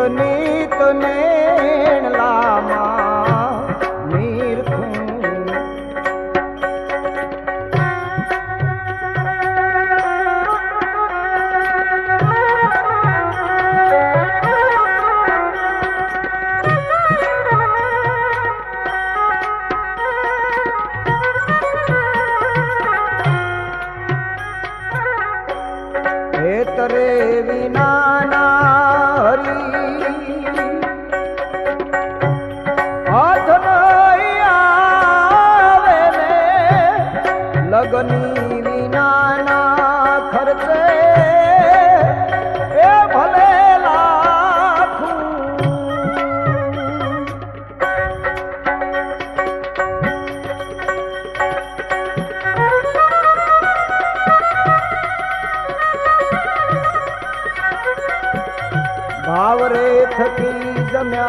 नीत नैन लामा नीर तरे विना ना हरी हाथ नहीं आवे ने लगनी विना ना खर्चे ए भले लाखू भावरे थकी जम्या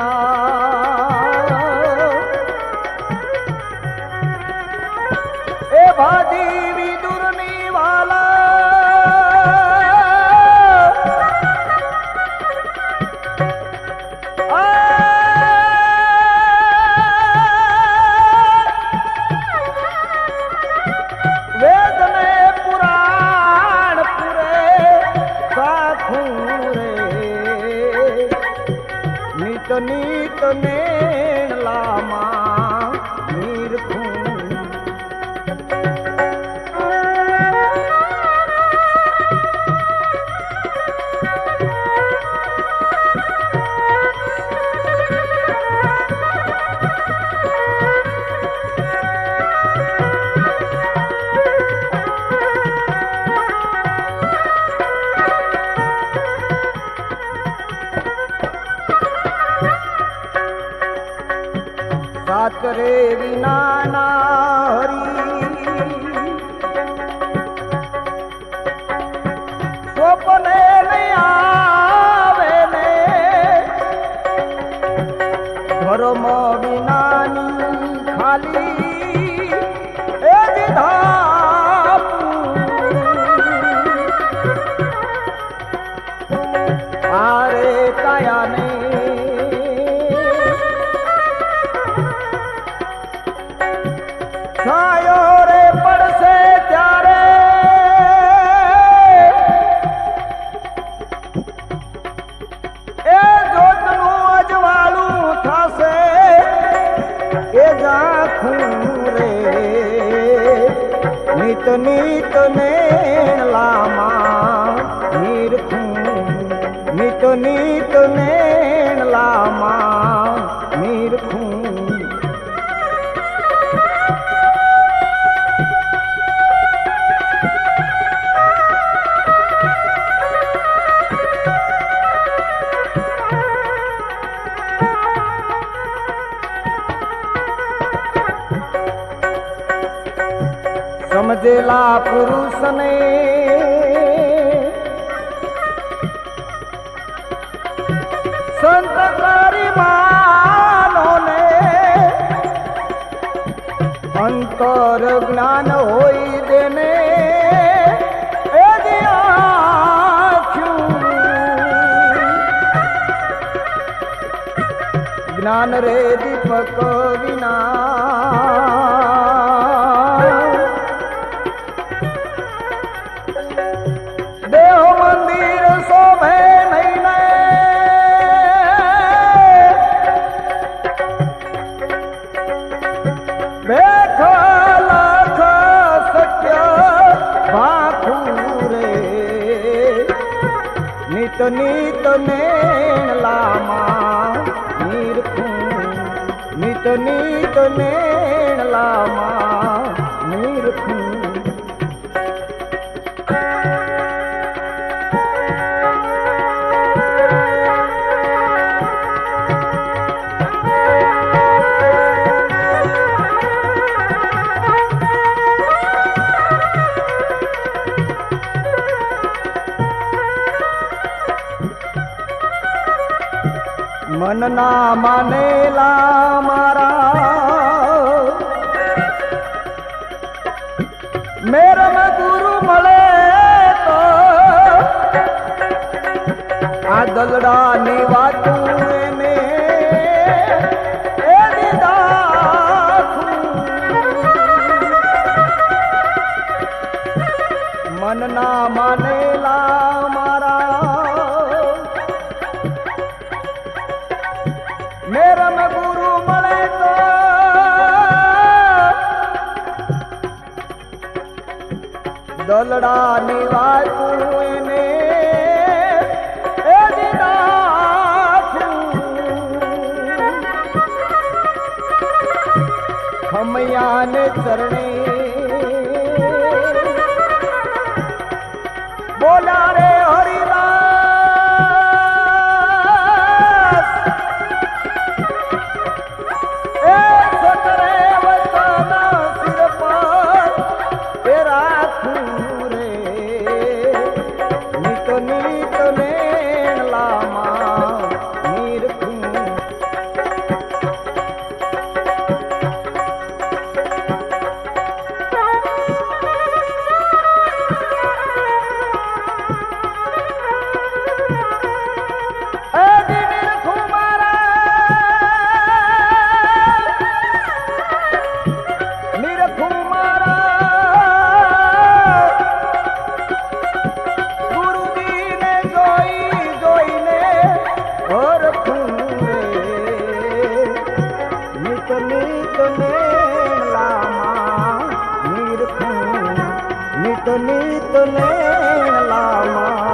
ए भाजी विदुरनी वाला वेद ने पुराण पुरे साखू नीत नीत नैन लामा नीर साचरे विना ना हरी स्वप्ने नहीं आवे ने धर्म विना खाली ए आरे काया ने छायो रे पड़से त्यारे ए जोतनु अजवालू थासे ए जाखू रे नीत नीत नैन लामा नीर नीत नीत नैन लामा नीर समझेला पुरुष ने संतकारी मानो ने अंतर ज्ञान होई देने ज्ञान रे दीपक विना देह मंदिर शोभे नहीं ने बैठ लाख सत्य भाखूरे नित नित नैन लामा नीर नित नित नैन लामा नीर मन ना मानेला मारा मेरा में गुरु मले तो आद દલડાની વાતું એને એની દાખું મનના માનેલા મારા મેરમ ગુરુ મળે તો દલડાની વાતું એને એની દાખું ખમૈયાને ચરણે બોલા રે હરિદાસ એ સતરે વચન સિર પર એ રાખું રે નિત નિત નેણલામાં નીરખું નિત નિત નેણ લામા